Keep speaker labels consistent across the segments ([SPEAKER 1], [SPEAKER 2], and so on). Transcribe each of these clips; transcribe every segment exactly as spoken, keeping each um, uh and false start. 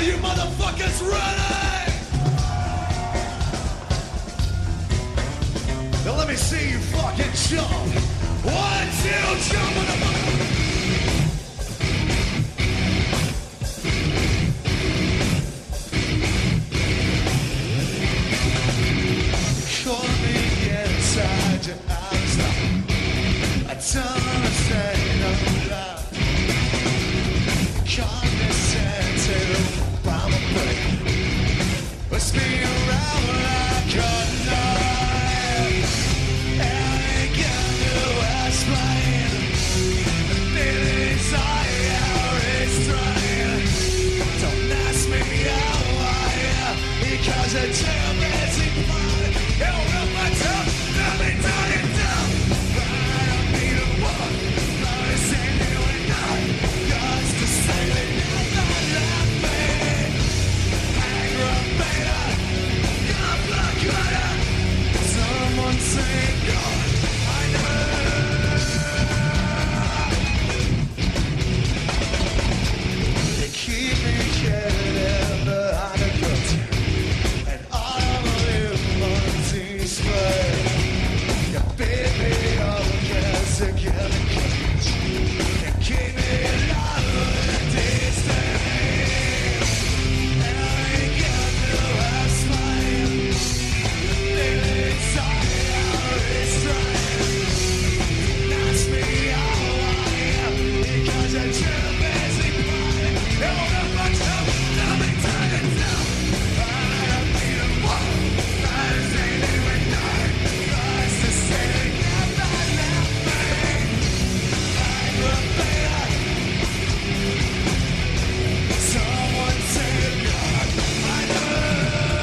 [SPEAKER 1] you motherfuckers ready? Now let me see you fucking jump. One, two, jump, motherfucker. Call me inside your eyes now. I don't wanna say no lie. Condescend to probably push me around like a knife. And I ain't gonna explain the feelings I restrain. Don't ask me how I am, because it's too busy flying. Held up my tongue, let me turn it down. I don't need a walk, but it's ain't you and I. Just to say they never left me. Aggravator, complicator. Someone say God, I know. They keep me hidden behind a curtain, and I don't live on display. You beat me up against a killing cage and keep me alive in these days. And I ain't gonna explain the feelings I restrain. Ask me how I am, because I'm too busy playing. Hold up my tongue, let me turn it down. I don't need a wall, I just ain't even dying. Just to say they never left me. Aggravator. Someone say God, I know.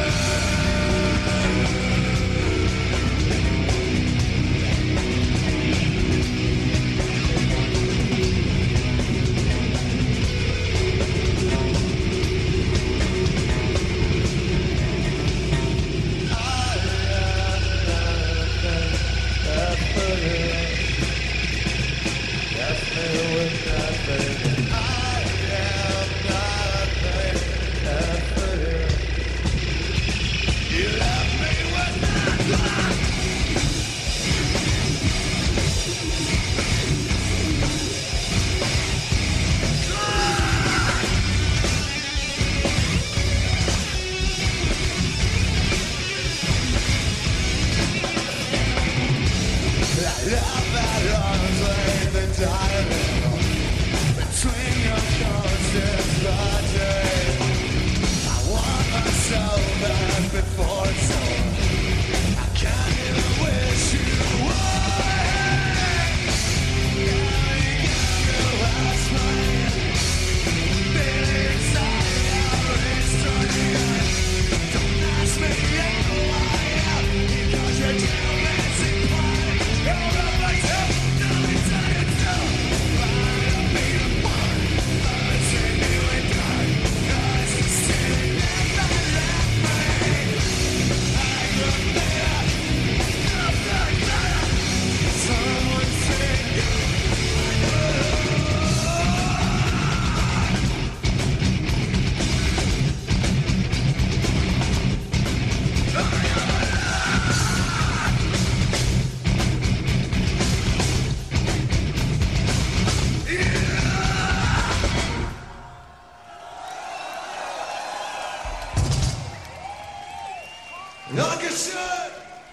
[SPEAKER 1] Between your conscious body, I want myself back before it's over. I can't even wish you away. I ain't gonna explain feelings I restrain. Don't ask me how I am, because you're too busy playing. Hold up my tongue, let me tell you down. I don't need a word, but it's in you and I. Just to say they never left me. Aggravator, complicator. Someone say God, I know. Like I said,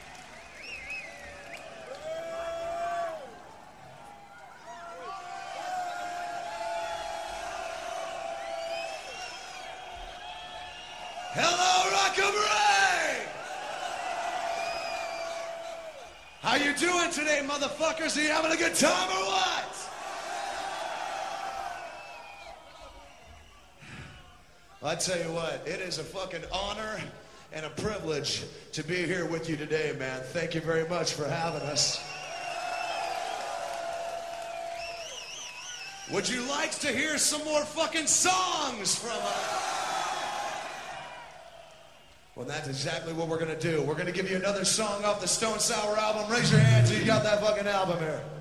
[SPEAKER 1] hello, Rock'em-Ray! How you doing today, motherfuckers? Are you having a good time or what? I tell you what, it is a fucking honor and a privilege to be here with you today, man. Thank you very much for having us. Would you like to hear some more fucking songs from us? Well, that's exactly what we're gonna do. We're gonna give you another song off the Stone Sour album. Raise your hands if you got that fucking album here.